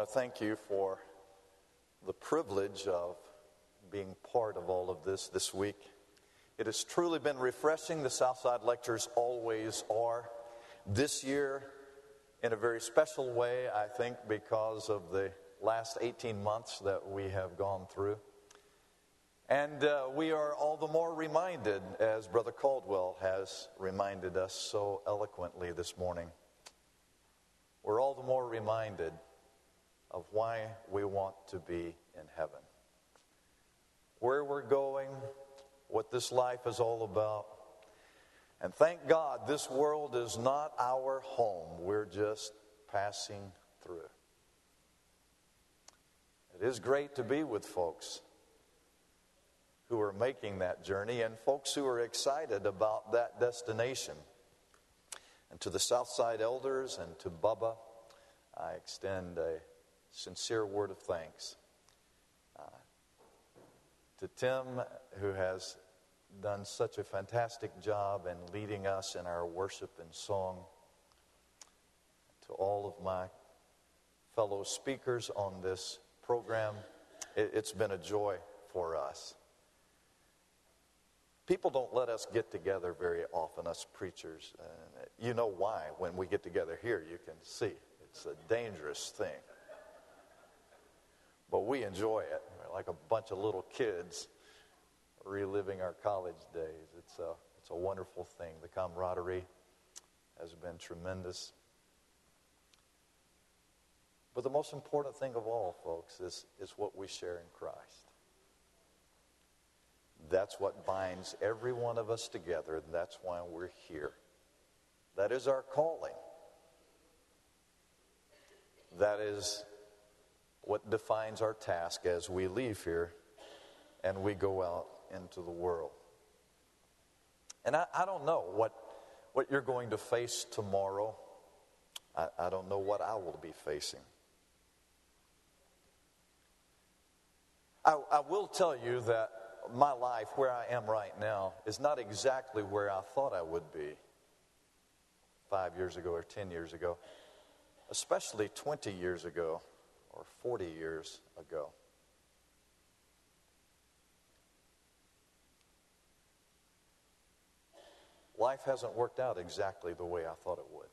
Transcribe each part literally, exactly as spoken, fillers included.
thank you for the privilege of being part of all of this this week. It has truly been refreshing. The Southside Lectures always are. This year, in a very special way, I think, because of the last eighteen months that we have gone through. And uh, we are all the more reminded, as Brother Caldwell has reminded us so eloquently this morning, we're all the more reminded of why we want to be in heaven. Where we're going, what this life is all about. And thank God this world is not our home. We're just passing through. It is great to be with folks who are making that journey and folks who are excited about that destination. And to the Southside elders and to Bubba, I extend a sincere word of thanks. Uh, to Tim, who has done such a fantastic job in leading us in our worship and song. To all of my fellow speakers on this program, it, it's been a joy for us. People don't let us get together very often, us preachers. Uh, you know why. When we get together here, you can see. It's a dangerous thing. But we enjoy it. We're like a bunch of little kids reliving our college days. It's a, it's a wonderful thing. The camaraderie has been tremendous. But the most important thing of all, folks, is, is what we share in Christ. That's what binds every one of us together, and that's why we're here. That is our calling. That is what defines our task as we leave here and we go out into the world. And I, I don't know what, what you're going to face tomorrow. I, I don't know what I will be facing. I, I will tell you that my life, where I am right now, is not exactly where I thought I would be five years ago or ten years ago, especially twenty years ago or forty years ago. Life hasn't worked out exactly the way I thought it would.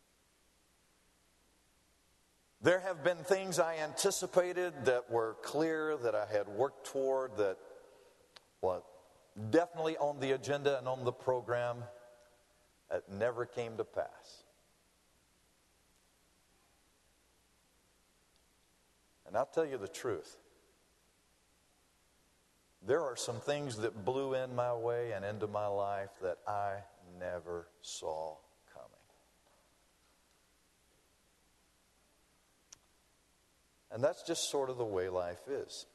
There have been things I anticipated that were clear, that I had worked toward, that well, definitely on the agenda and on the program, that never came to pass. And I'll tell you the truth. There are some things that blew in my way and into my life that I never saw coming. And that's just sort of the way life is.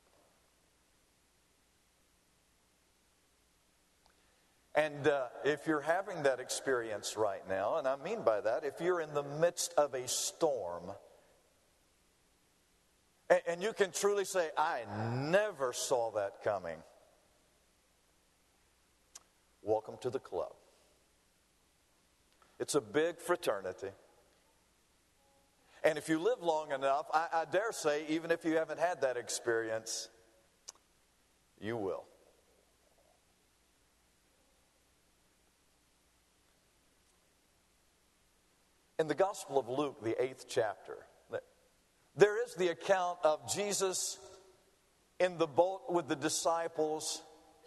And uh, if you're having that experience right now, and I mean by that, if you're in the midst of a storm, and, and you can truly say, I never saw that coming, welcome to the club. It's a big fraternity. And if you live long enough, I, I dare say, even if you haven't had that experience, you will. In the Gospel of Luke, the eighth chapter, there is the account of Jesus in the boat with the disciples,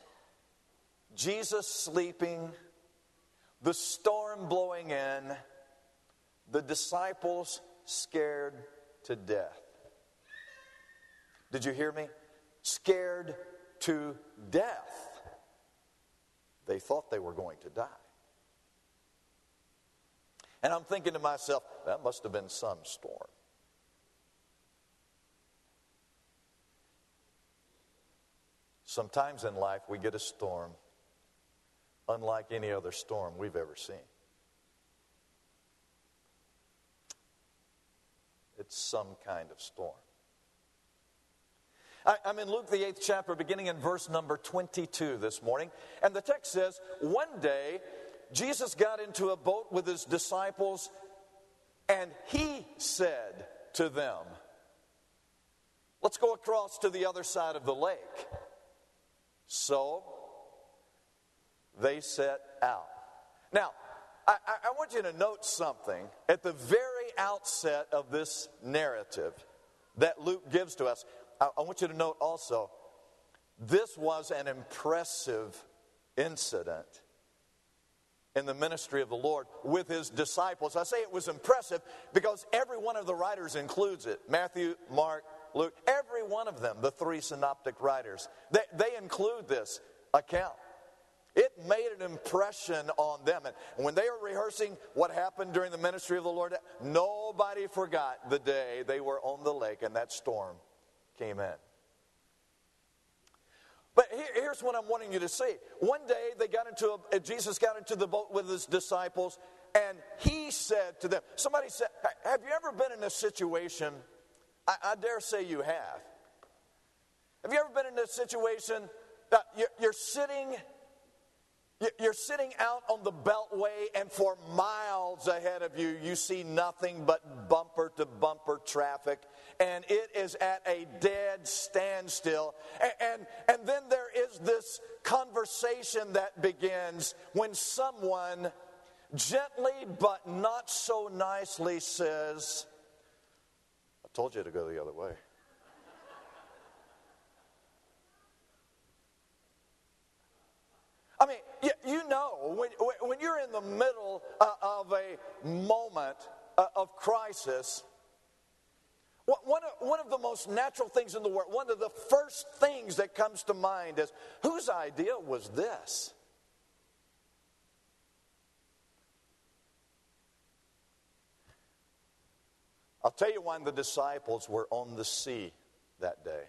Jesus sleeping, the storm blowing in, the disciples scared to death. Did you hear me? Scared to death. They thought they were going to die. And I'm thinking to myself, that must have been some storm. Sometimes in life we get a storm unlike any other storm we've ever seen. It's some kind of storm. I, I'm in Luke the eighth chapter, beginning in verse number twenty-two this morning. And the text says, one day Jesus got into a boat with his disciples, and he said to them, Let's go across to the other side of the lake. So they set out. Now, I, I want you to note something at the very outset of this narrative that Luke gives to us. I, I want you to note also, this was an impressive incident in the ministry of the Lord with his disciples. I say it was impressive because every one of the writers includes it. Matthew, Mark, Luke, every one of them, the three synoptic writers, they, they include this account. It made an impression on them. And when they were rehearsing what happened during the ministry of the Lord, nobody forgot the day they were on the lake and that storm came in. But here, here's what I'm wanting you to see. One day they got into a, Jesus got into the boat with his disciples, and he said to them, somebody said, have you ever been in a situation, I, I dare say you have. Have you ever been in a situation that you're, you're sitting You're sitting out on the beltway, and for miles ahead of you, you see nothing but bumper to bumper traffic, and it is at a dead standstill. And, and, and then there is this conversation that begins when someone gently but not so nicely says, I told you to go the other way. I mean, you, you know, when, when you're in the middle uh, of a moment uh, of crisis, one of, one of the most natural things in the world, one of the first things that comes to mind is, whose idea was this? I'll tell you why the disciples were on the sea that day.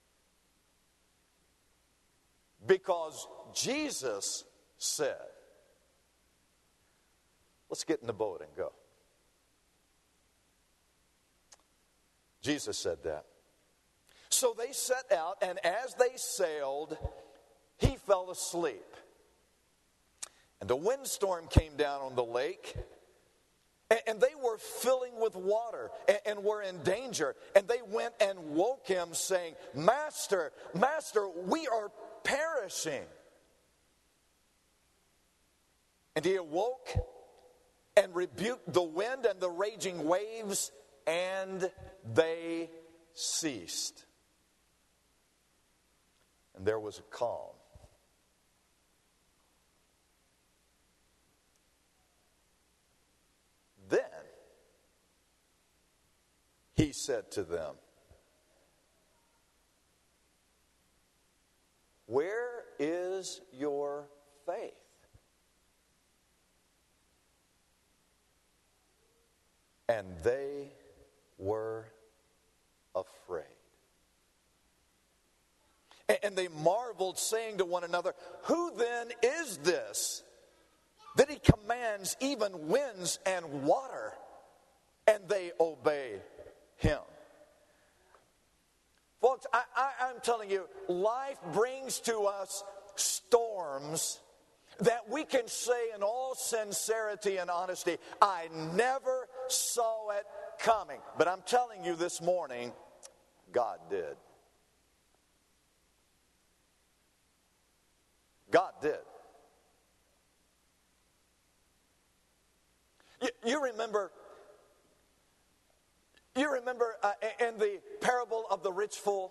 Because Jesus said, let's get in the boat and go. Jesus said that. So they set out, and as they sailed, he fell asleep. And a windstorm came down on the lake, and they were filling with water and were in danger. And they went and woke him, saying, Master, Master, we are perishing. And he awoke and rebuked the wind and the raging waves, and they ceased. And there was a calm. Then he said to them, where is your faith? And they were afraid. And they marveled, saying to one another, who then is this, that he commands even winds and water, and they obey him? Folks, I, I, I'm telling you, life brings to us storms that we can say in all sincerity and honesty, I never saw it coming. But I'm telling you this morning, God did. God did. You, you remember, you remember uh, in the parable of the rich fool?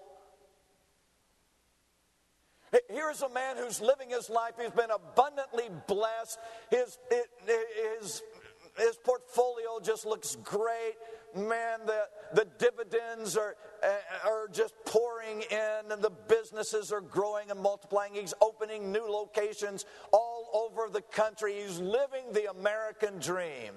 Here's a man who's living his life. He's been abundantly blessed. His, his, his portfolio just looks great. Man, the, the dividends are, are just pouring in, and the businesses are growing and multiplying. He's opening new locations all over the country. He's living the American dream.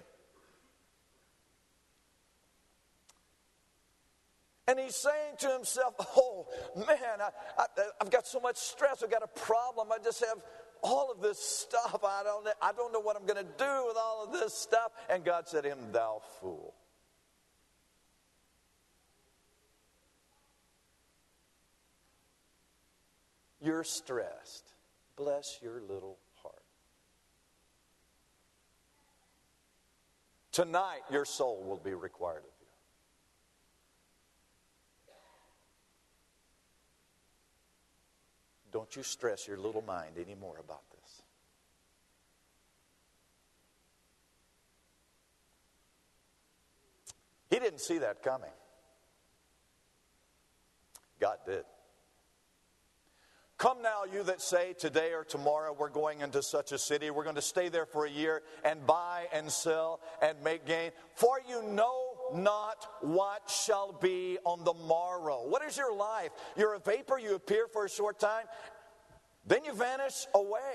And he's saying to himself, oh, man, I, I, I've got so much stress. I've got a problem. I just have all of this stuff. I don't, I don't know what I'm going to do with all of this stuff. And God said to him, thou fool. You're stressed. Bless your little heart. Tonight, your soul will be required of you. don't you stress your little mind anymore about this. He didn't see that coming. God did. Come now, you that say, today or tomorrow we're going into such a city, we're going to stay there for a year and buy and sell and make gain. For you know not what shall be on the morrow. What is your life? You're a vapor, you appear for a short time, then you vanish away.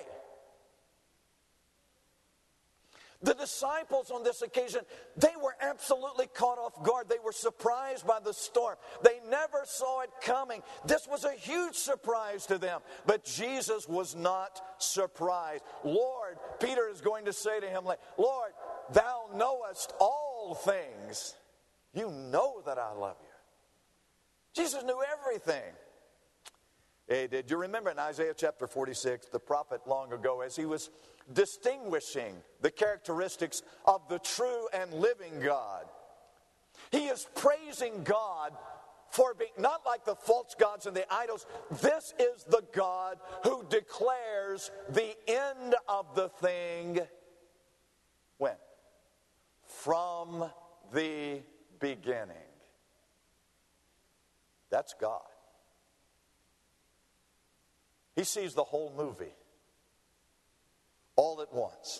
The disciples on this occasion, they were absolutely caught off guard. They were surprised by the storm. They never saw it coming. This was a huge surprise to them. But Jesus was not surprised. Lord, Peter is going to say to him, Lord, thou knowest all things. You know that I love you. Jesus knew everything. Hey, did you remember in Isaiah chapter forty-six, the prophet long ago, as he was distinguishing the characteristics of the true and living God, he is praising God for being not like the false gods and the idols. This is the God who declares the end of the thing when? From the beginning. That's God. He sees the whole movie all at once.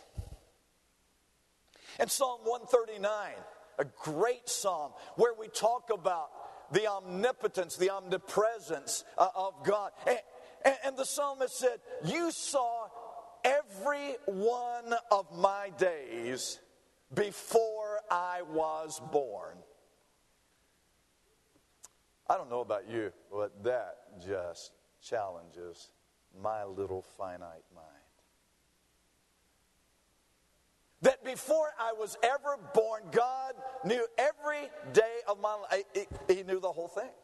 And Psalm one thirty-nine, a great psalm where we talk about the omnipotence, the omnipresence uh, of God. And, and, and the psalmist said, you saw every one of my days before I was born. I don't know about you, but that just challenges my little finite mind. That before I was ever born, God knew every day of my life. He knew the whole thing.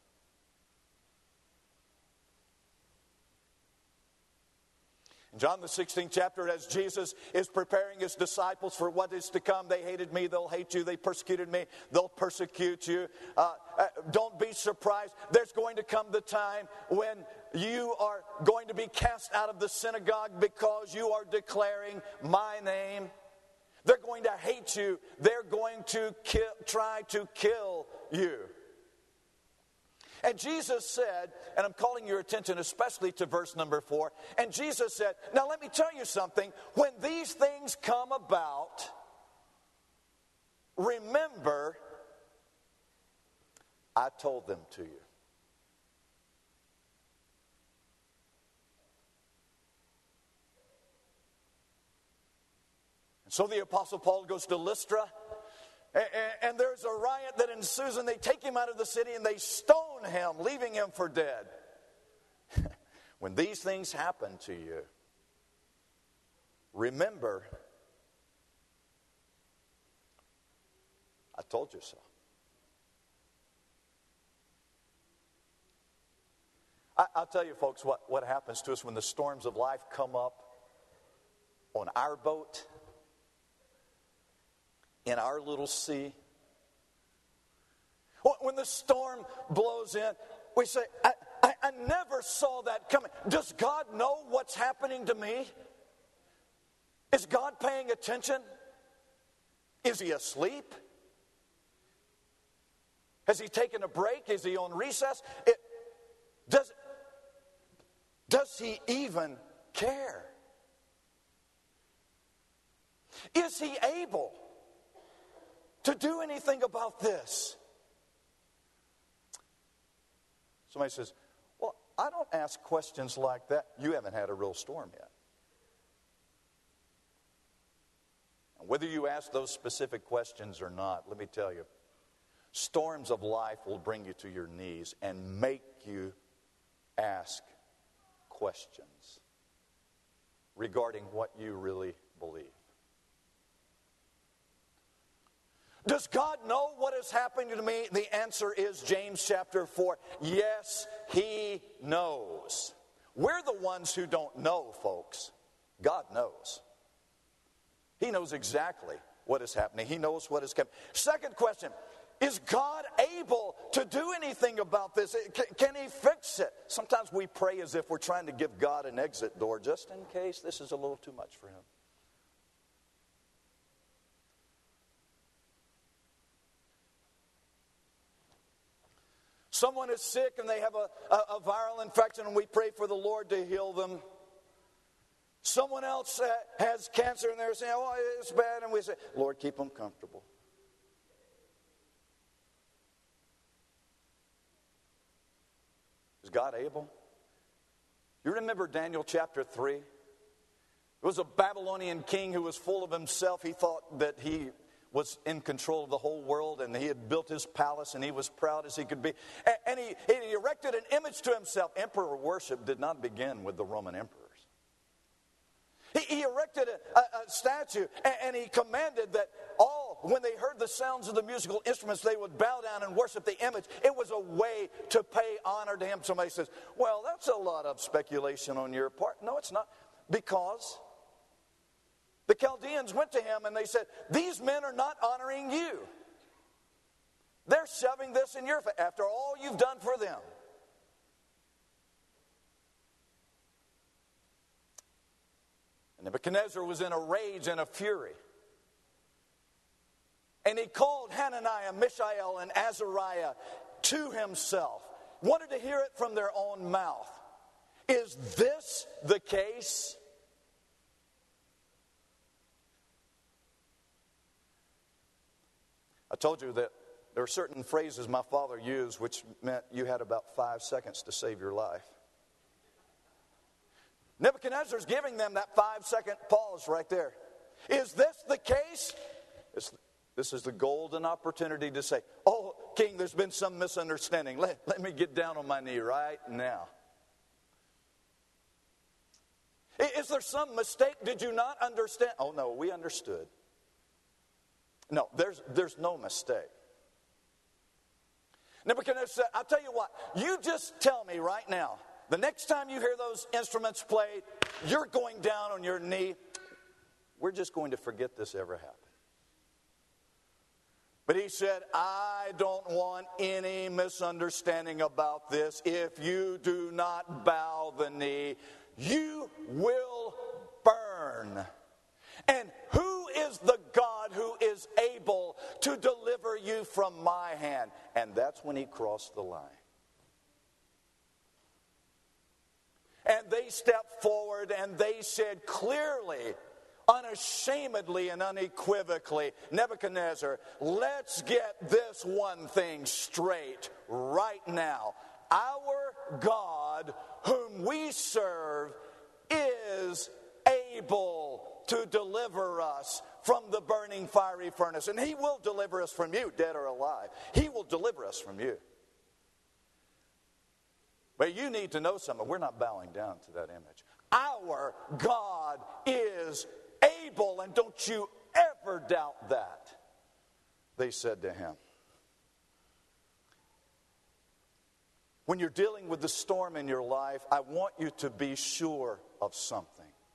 In John the sixteenth chapter, as Jesus is preparing his disciples for what is to come, they hated me, they'll hate you, they persecuted me, they'll persecute you. Uh, uh, don't be surprised. There's going to come the time when you are going to be cast out of the synagogue because you are declaring my name. They're going to hate you. They're going to kill, try to kill you. And Jesus said, and I'm calling your attention especially to verse number four, and Jesus said, now let me tell you something. When these things come about, remember, I told them to you. And so the Apostle Paul goes to Lystra, and, and there's a riot that ensues, and they take him out of the city and they stone him, leaving him for dead. When these things happen to you, remember, I told you so. I, I'll tell you, folks, what, what happens to us when the storms of life come up on our boat, in our little sea. When the storm blows in, we say, I, I, I never saw that coming. Does God know what's happening to me? Is God paying attention? Is he asleep? Has he taken a break? Is he on recess? It, does, does he even care? Is he able to do anything about this? Somebody says, well, I don't ask questions like that. You haven't had a real storm yet. And whether you ask those specific questions or not, let me tell you, storms of life will bring you to your knees and make you ask questions regarding what you really believe. Does God know what is happening to me? The answer is James chapter four. Yes, he knows. We're the ones who don't know, folks. God knows. He knows exactly what is happening. He knows what is coming. Second question, is God able to do anything about this? Can, can he fix it? Sometimes we pray as if we're trying to give God an exit door just in case this is a little too much for him. Someone is sick and they have a, a, a viral infection and we pray for the Lord to heal them. Someone else uh, has cancer and they're saying, oh, it's bad. And we say, Lord, keep them comfortable. Is God able? You remember Daniel chapter three? There was a Babylonian king who was full of himself. He thought that he was in control of the whole world, and he had built his palace, and he was proud as he could be. And he, he erected an image to himself. Emperor worship did not begin with the Roman emperors. He, he erected a, a, a statue, and, and he commanded that all, when they heard the sounds of the musical instruments, they would bow down and worship the image. It was a way to pay honor to him. Somebody says, well, that's a lot of speculation on your part. No, it's not. Because the Chaldeans went to him and they said, these men are not honoring you. They're shoving this in your face after all you've done for them. And Nebuchadnezzar was in a rage and a fury. And he called Hananiah, Mishael, and Azariah to himself. Wanted to hear it from their own mouth. Is this the case? I told you that there are certain phrases my father used which meant you had about five seconds to save your life. Nebuchadnezzar's giving them that five second pause right there. Is this the case? It's, this is the golden opportunity to say, oh, King, there's been some misunderstanding. Let, let me get down on my knee right now. Is there some mistake? Did you not understand? Oh, no, we understood. No, there's, there's no mistake. Nebuchadnezzar said, I'll tell you what, you just tell me right now, the next time you hear those instruments played, you're going down on your knee. We're just going to forget this ever happened. But he said, I don't want any misunderstanding about this. If you do not bow the knee, you will burn. And who is the God who is able to deliver you from my hand? And that's when he crossed the line. And they stepped forward and they said clearly, unashamedly and unequivocally, Nebuchadnezzar, let's get this one thing straight right now. Our God, whom we serve, is able to deliver us from the burning fiery furnace. And he will deliver us from you, dead or alive. He will deliver us from you. But you need to know something. We're not bowing down to that image. Our God is able, and don't you ever doubt that, they said to him. When you're dealing with the storm in your life, I want you to be sure of something.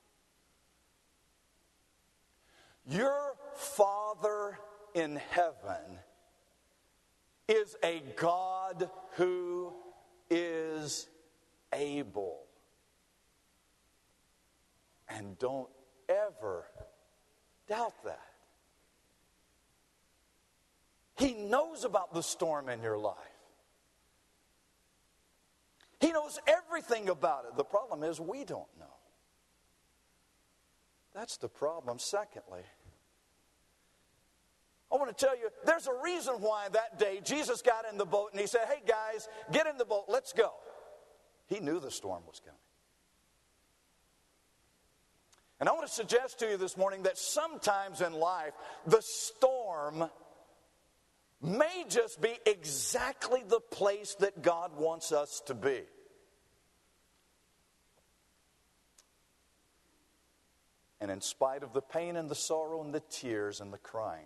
Your Father in heaven is a God who is able. And don't ever doubt that. He knows about the storm in your life. He knows everything about it. The problem is we don't know. That's the problem. Secondly, I want to tell you, there's a reason why that day Jesus got in the boat and he said, hey guys, get in the boat, let's go. He knew the storm was coming. And I want to suggest to you this morning that sometimes in life, the storm may just be exactly the place that God wants us to be. And in spite of the pain and the sorrow and the tears and the crying,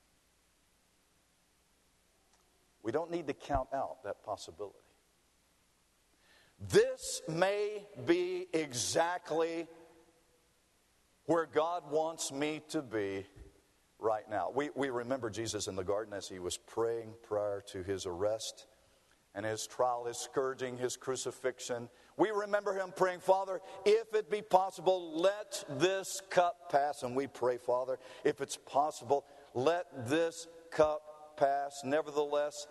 we don't need to count out that possibility. This may be exactly where God wants me to be right now. We, we remember Jesus in the garden as he was praying prior to his arrest. and his trial, his scourging, his crucifixion. We remember him praying, Father, if it be possible, let this cup pass. And we pray, Father, if it's possible, let this cup pass. Nevertheless,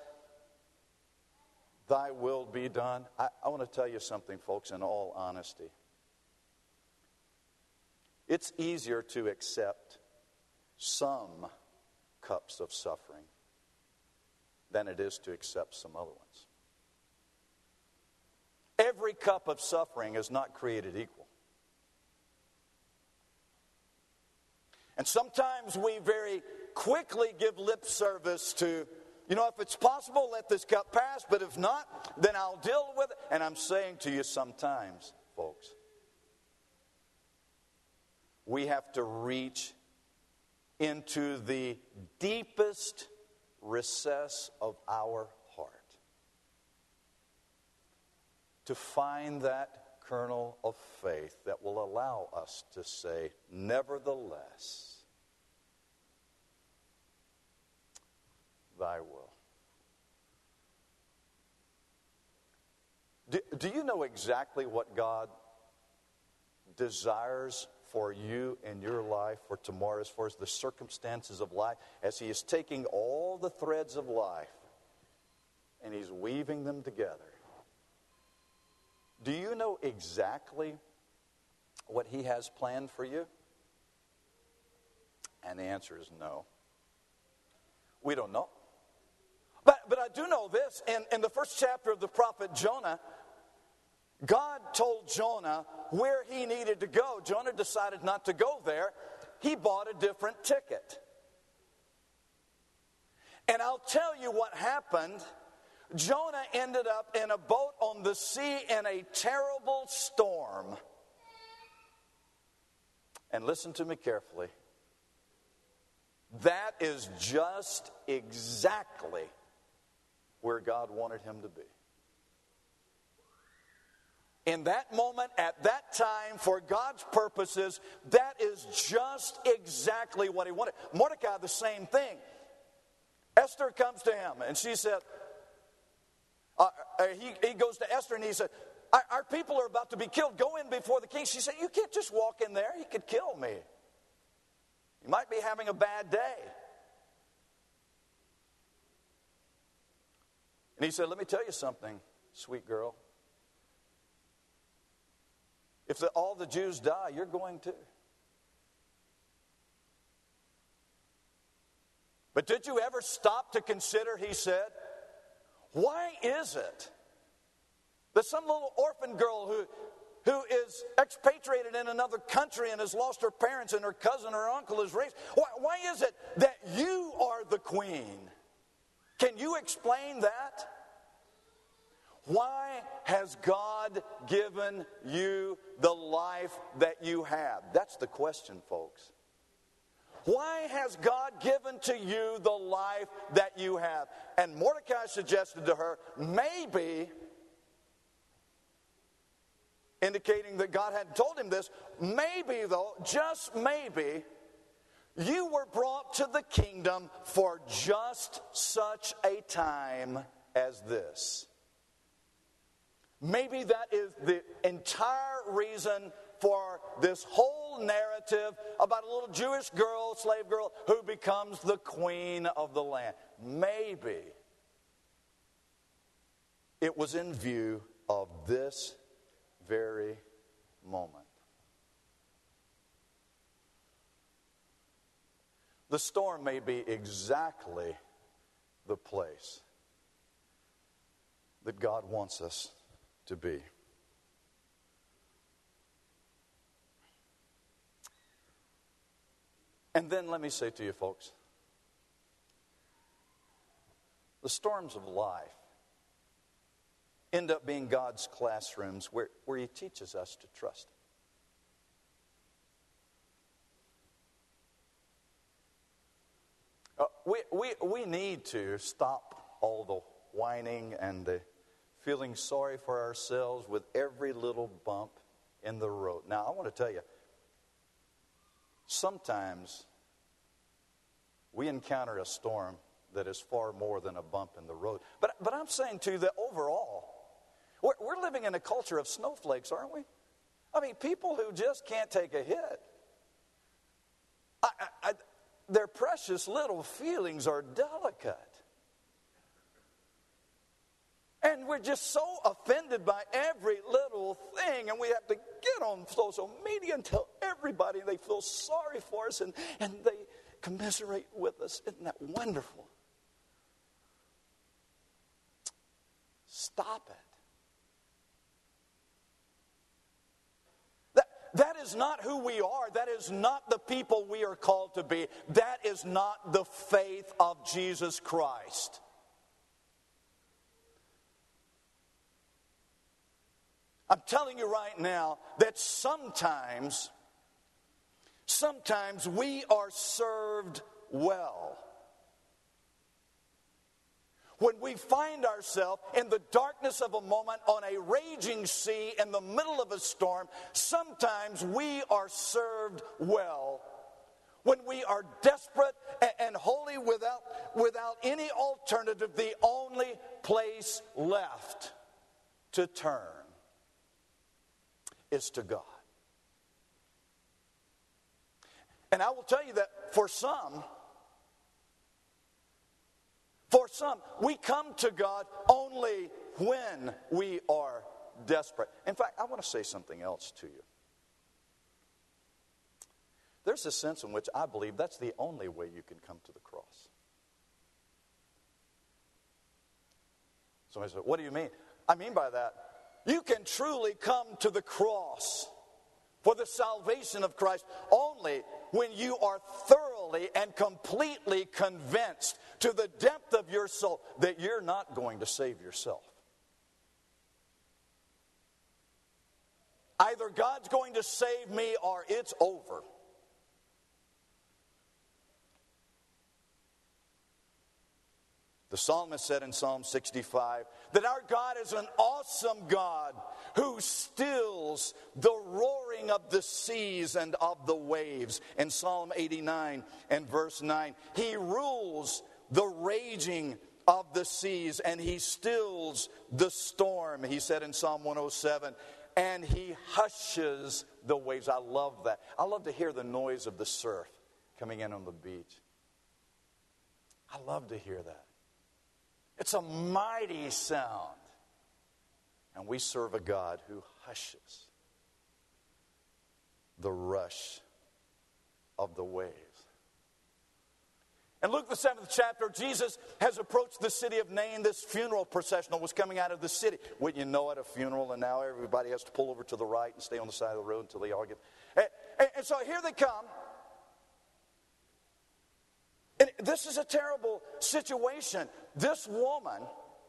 thy will be done. I, I want to tell you something, folks, in all honesty. It's easier to accept some cups of suffering than it is to accept some other ones. Every cup of suffering is not created equal. And sometimes we very quickly give lip service to, you know, if it's possible, let this cup pass, but if not, then I'll deal with it. And I'm saying to you sometimes, folks, we have to reach into the deepest recess of our heart to find that kernel of faith that will allow us to say, nevertheless, thy will. Do, do you know exactly what God desires for you in your life for tomorrow, as far as the circumstances of life, as he is taking all the threads of life and he's weaving them together? Do you know exactly what he has planned for you? And the answer is no. We don't know. But, but I do know this. In, in the first chapter of the prophet Jonah, God told Jonah where he needed to go. Jonah decided not to go there. He bought a different ticket. And I'll tell you what happened. Jonah ended up in a boat on the sea in a terrible storm. And listen to me carefully. That is just exactly where God wanted him to be. In that moment, at that time, for God's purposes, that is just exactly what he wanted. Mordecai, the same thing. Esther comes to him and she said, uh, uh, he, he goes to Esther and he said, our, our people are about to be killed. Go in before the king. She said, you can't just walk in there. He could kill me. You might be having a bad day. And he said, let me tell you something, sweet girl. If the, all the Jews die, you're going to. But did you ever stop to consider, he said, why is it that some little orphan girl who, who is expatriated in another country and has lost her parents and her cousin or uncle is raised, why, why is it that you are the queen? Can you explain that? Why has God given you the life that you have? That's the question, folks. Why has God given to you the life that you have? And Mordecai suggested to her, maybe, indicating that God hadn't told him this, maybe though, just maybe, you were brought to the kingdom for just such a time as this. Maybe that is the entire reason for this whole narrative about a little Jewish girl, slave girl, who becomes the queen of the land. Maybe it was in view of this very moment. The storm may be exactly the place that God wants us to be. And then let me say to you folks, the storms of life end up being God's classrooms where, where he teaches us to trust him. Uh, we, we, we need to stop all the whining and the feeling sorry for ourselves with every little bump in the road. Now, I want to tell you, sometimes we encounter a storm that is far more than a bump in the road. But, but I'm saying to you that overall, we're, we're living in a culture of snowflakes, aren't we? I mean, people who just can't take a hit. I, I, I, their precious little feelings are delicate. And we're just so offended by every little thing, and we have to get on social media and tell everybody they feel sorry for us, and, and they commiserate with us. Isn't that wonderful? Stop it. That, that is not who we are. That is not the people we are called to be. That is not the faith of Jesus Christ. I'm telling you right now that sometimes, sometimes we are served well. When we find ourselves in the darkness of a moment on a raging sea in the middle of a storm, sometimes we are served well. When we are desperate and wholly without, without any alternative, the only place left to turn is to God. And I will tell you that for some, For some, we come to God only when we are desperate. In fact, I want to say something else to you. There's a sense in which I believe that's the only way you can come to the cross. Somebody said, what do you mean? I mean by that, you can truly come to the cross for the salvation of Christ only when you are thoroughly and completely convinced to the depth of your soul that you're not going to save yourself. Either God's going to save me or it's over. The psalmist said in Psalm sixty-five that our God is an awesome God who stills the roaring of the seas and of the waves. In Psalm eighty-nine and verse nine, he rules the raging of the seas and he stills the storm. He said in Psalm one oh seven, and he hushes the waves. I love that. I love to hear the noise of the surf coming in on the beach. I love to hear that. It's a mighty sound. And we serve a God who hushes the rush of the waves. In Luke the seventh chapter, Jesus has approached the city of Nain. This funeral processional was coming out of the city. Wouldn't you know it, a funeral, and now everybody has to pull over to the right and stay on the side of the road until they all get... And, and, and so here they come. And this is a terrible situation. This woman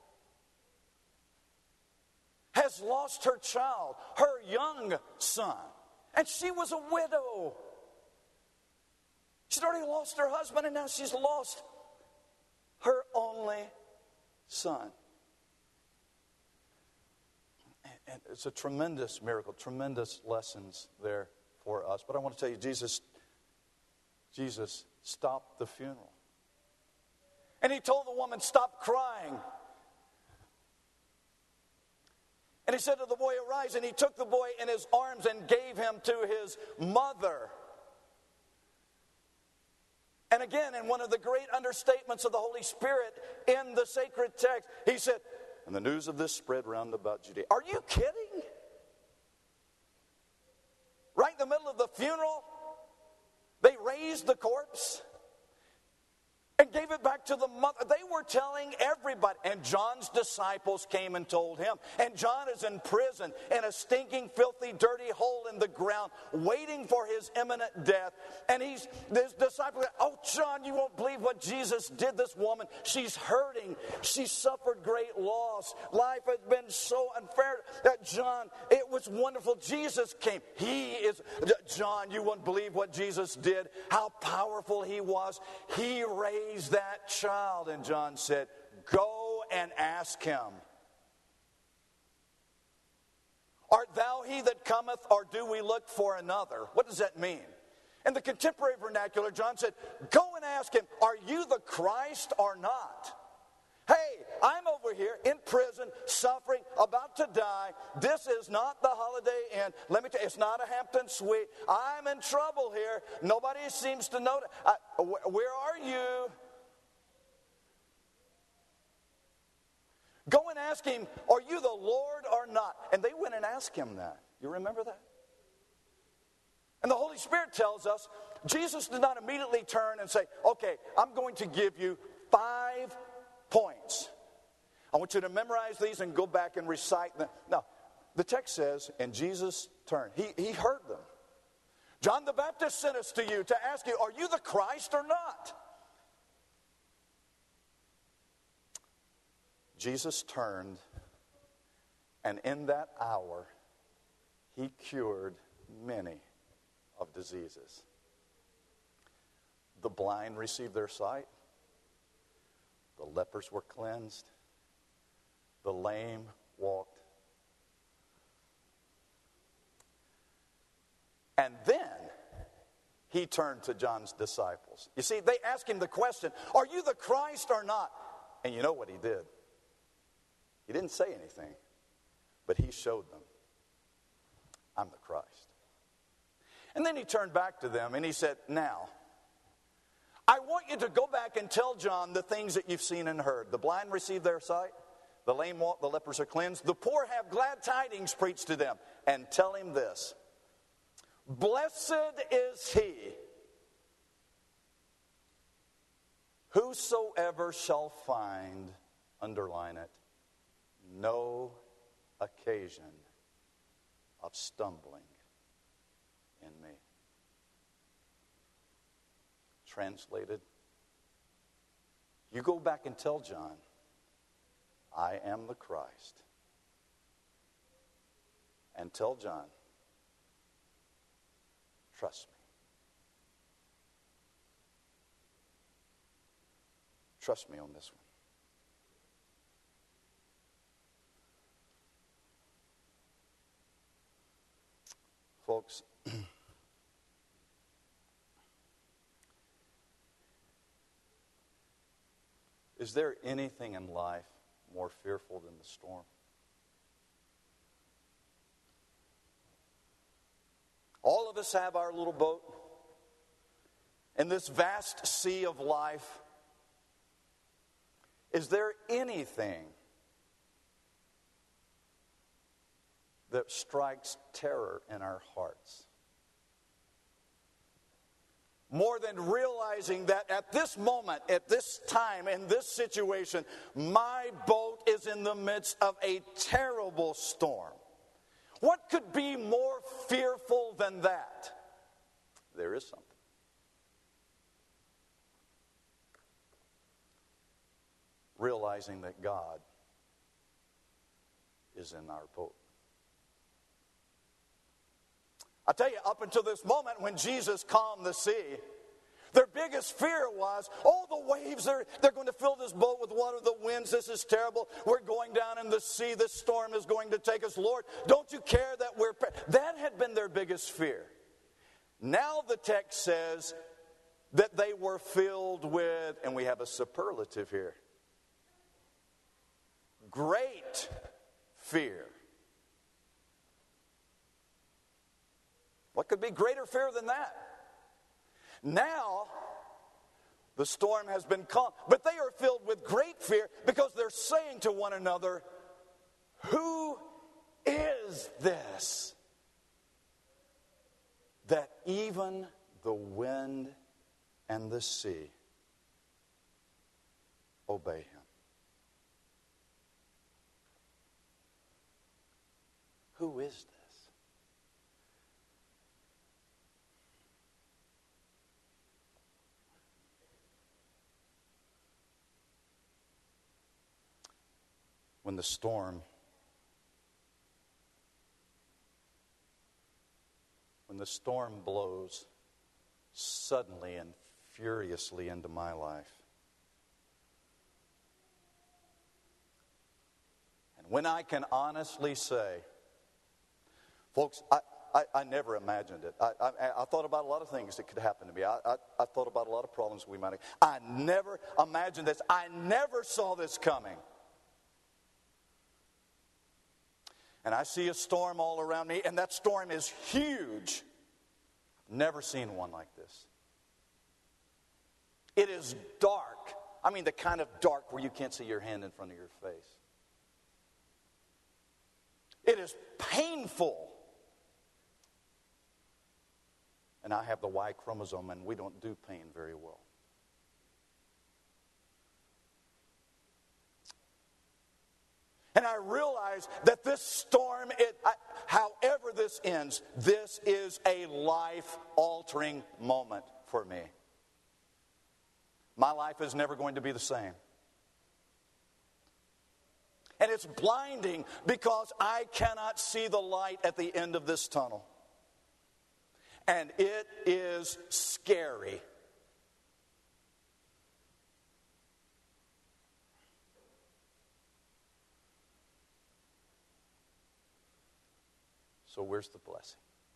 has lost her child, her young son. And she was a widow. She'd already lost her husband, and now she's lost her only son. And it's a tremendous miracle, tremendous lessons there for us. But I want to tell you, Jesus, Jesus stopped the funeral. And he told the woman, stop crying. And he said to the boy, arise. And he took the boy in his arms and gave him to his mother. And again, in one of the great understatements of the Holy Spirit in the sacred text, he said, and the news of this spread round about Judea. Are you kidding? Right in the middle of the funeral, they raised the corpse and gave it back to the mother. They were telling everybody. And John's disciples came and told him. And John is in prison in a stinking, filthy, dirty hole in the ground, waiting for his imminent death. And he's, his disciples, oh, John, you won't believe what Jesus did this woman. She's hurting. She suffered great loss. Life has been so unfair. That John, it was wonderful. Jesus came. He is, John, you won't believe what Jesus did, how powerful he was. He raised that child. And John said, go and ask him, art thou he that cometh, or do we look for another? What does that mean? In the contemporary vernacular, John said, go and ask him, are you the Christ or not? Hey, I'm over here in prison, suffering, about to die. This is not the Holiday Inn. Let me tell you, it's not a Hampton Suite. I'm in trouble here. Nobody seems to know. I, where are you? Go and ask him, are you the Lord or not? And they went and asked him that. You remember that? And the Holy Spirit tells us, Jesus did not immediately turn and say, okay, I'm going to give you five points. I want you to memorize these and go back and recite them. No, the text says, and Jesus turned. He, he heard them. John the Baptist sent us to you to ask you, are you the Christ or not? Jesus turned, and in that hour, he cured many of diseases. The blind received their sight. The lepers were cleansed. The lame walked. And then he turned to John's disciples. You see, they asked him the question, are you the Christ or not? And you know what he did? He didn't say anything, but he showed them, I'm the Christ. And then he turned back to them and he said, now, I want you to go back and tell John the things that you've seen and heard. The blind receive their sight. The lame walk. The lepers are cleansed. The poor have glad tidings preached to them. And tell him this. Blessed is he whosoever shall find, underline it, no occasion of stumbling in me. Translated, you go back and tell John, I am the Christ. And tell John, trust me. Trust me on this one. Folks, is there anything in life more fearful than the storm? All of us have our little boat in this vast sea of life. Is there anything that strikes terror in our hearts? More than realizing that at this moment, at this time, in this situation, my boat is in the midst of a terrible storm. What could be more fearful than that? There is something. Realizing that God is in our boat. I tell you, up until this moment when Jesus calmed the sea, their biggest fear was, oh, the waves, are, they're going to fill this boat with water, the winds, this is terrible. We're going down in the sea, this storm is going to take us. Lord, don't you care that we're... Pre-? That had been their biggest fear. Now the text says that they were filled with, and we have a superlative here, great fear. What could be greater fear than that? Now, the storm has been calmed, but they are filled with great fear because they're saying to one another, who is this that even the wind and the sea obey him? Who is this? When the storm, when the storm blows suddenly and furiously into my life, and when I can honestly say, folks, I, I, I never imagined it. I, I, I thought about a lot of things that could happen to me. I, I, I thought about a lot of problems we might have. I never imagined this. I never saw this coming. And I see a storm all around me, and that storm is huge. Never seen one like this. It is dark. I mean, the kind of dark where you can't see your hand in front of your face. It is painful. And I have the Y chromosome, and we don't do pain very well. And I realize that this storm, it, I, however this ends, this is a life-altering moment for me. My life is never going to be the same. And it's blinding because I cannot see the light at the end of this tunnel. And it is scary. So where's the blessing?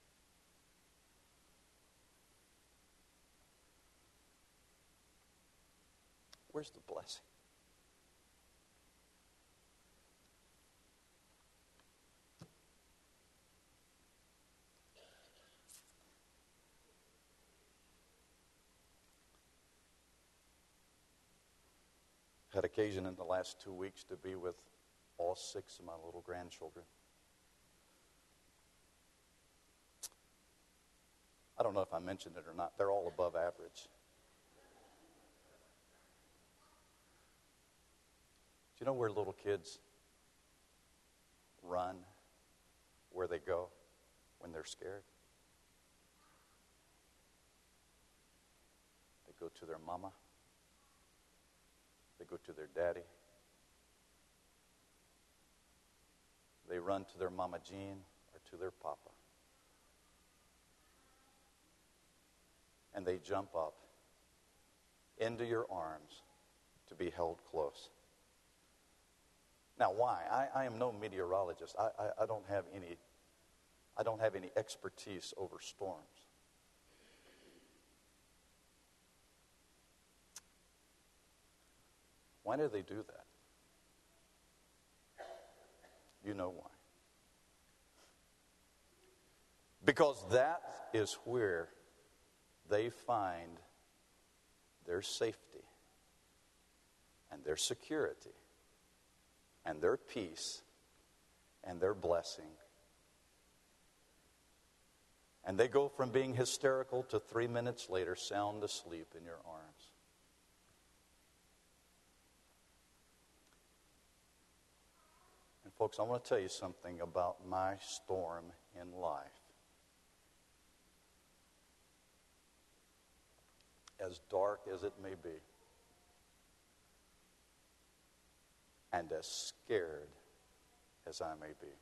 Where's the blessing? Had occasion in the last two weeks to be with all six of my little grandchildren. I don't know if I mentioned it or not. They're all above average. Do you know where little kids run, where they go when they're scared? They go to their mama. They go to their daddy. They run to their Mama Jean or to their papa. And they jump up into your arms to be held close. Now, why? I, I am no meteorologist. I, I, I don't have any. I don't have any expertise over storms. Why do they do that? You know why. Because that is where they find their safety and their security and their peace and their blessing. And they go from being hysterical to three minutes later sound asleep in your arms. And folks, I want to tell you something about my storm in life. As dark as it may be, and as scared as I may be.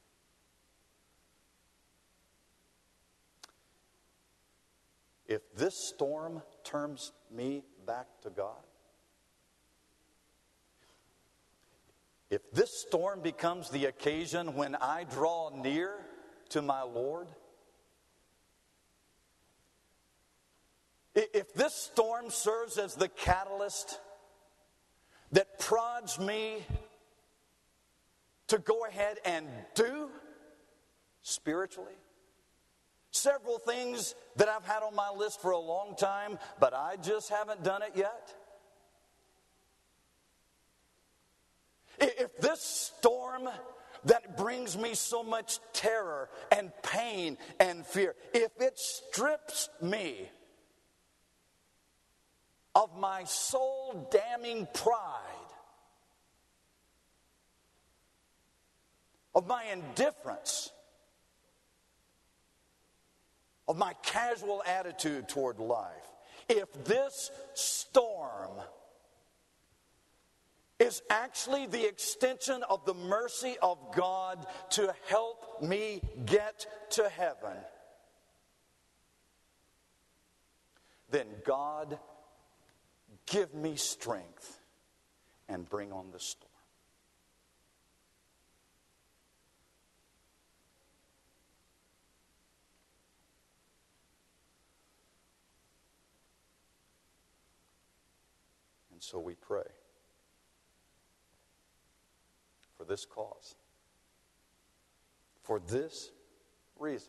If this storm turns me back to God, if this storm becomes the occasion when I draw near to my Lord, if this storm serves as the catalyst that prods me to go ahead and do spiritually, several things that I've had on my list for a long time, but I just haven't done it yet. If this storm that brings me so much terror and pain and fear, if it strips me of my soul-damning pride, of my indifference, of my casual attitude toward life, if this storm is actually the extension of the mercy of God to help me get to heaven, then God, give me strength and bring on the storm. so we pray for this cause, for this reason.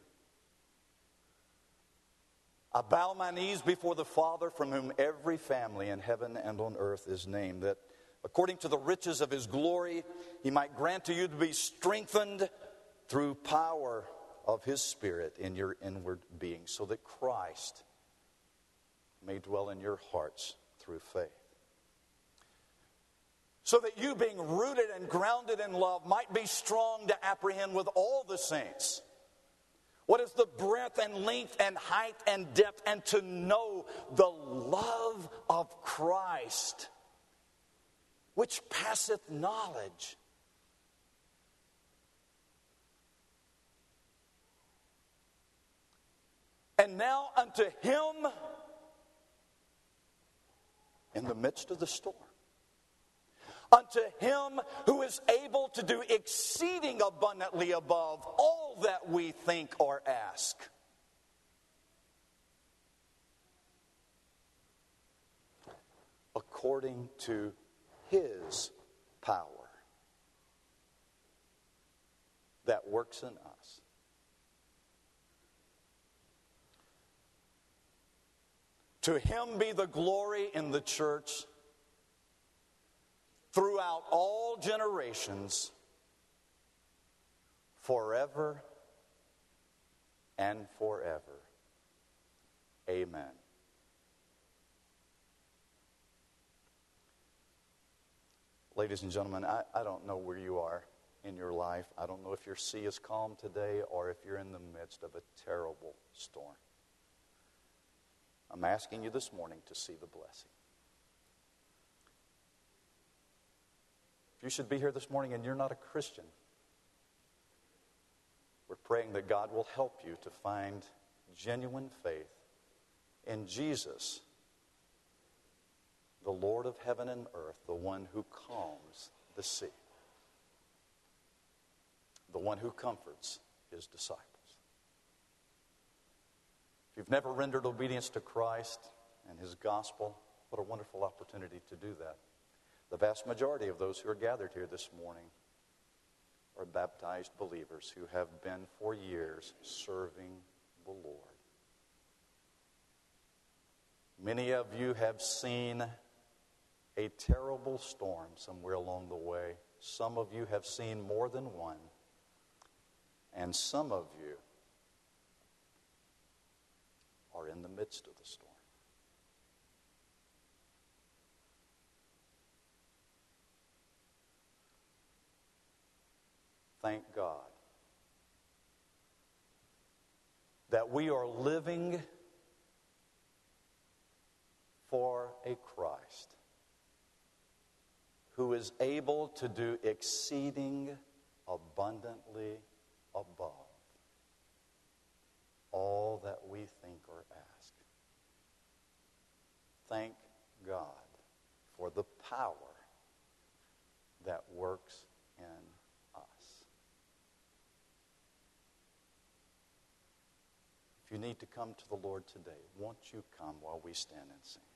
I bow my knees before the Father, from whom every family in heaven and on earth is named, that according to the riches of his glory, he might grant to you to be strengthened through power of his Spirit in your inward being, so that Christ may dwell in your hearts through faith. So that you, being rooted and grounded in love, might be strong to apprehend with all the saints what is the breadth and length and height and depth, and to know the love of Christ, which passeth knowledge. And now unto him in the midst of the storm, unto him who is able to do exceeding abundantly above all that we think or ask, according to his power that works in us. To him be the glory in the church throughout all generations, forever and forever. Amen. Ladies and gentlemen, I, I don't know where you are in your life. I don't know if your sea is calm today or if you're in the midst of a terrible storm. I'm asking you this morning to see the blessing. If you should be here this morning and you're not a Christian, we're praying that God will help you to find genuine faith in Jesus, the Lord of heaven and earth, the one who calms the sea, the one who comforts his disciples. If you've never rendered obedience to Christ and his gospel, what a wonderful opportunity to do that. The vast majority of those who are gathered here this morning are baptized believers who have been for years serving the Lord. Many of you have seen a terrible storm somewhere along the way. Some of you have seen more than one. And some of you are in the midst of the storm. Thank God that we are living for a Christ who is able to do exceeding abundantly above all that we think or ask. Thank God for the power that works in us. If you need to come to the Lord today, won't you come while we stand and sing?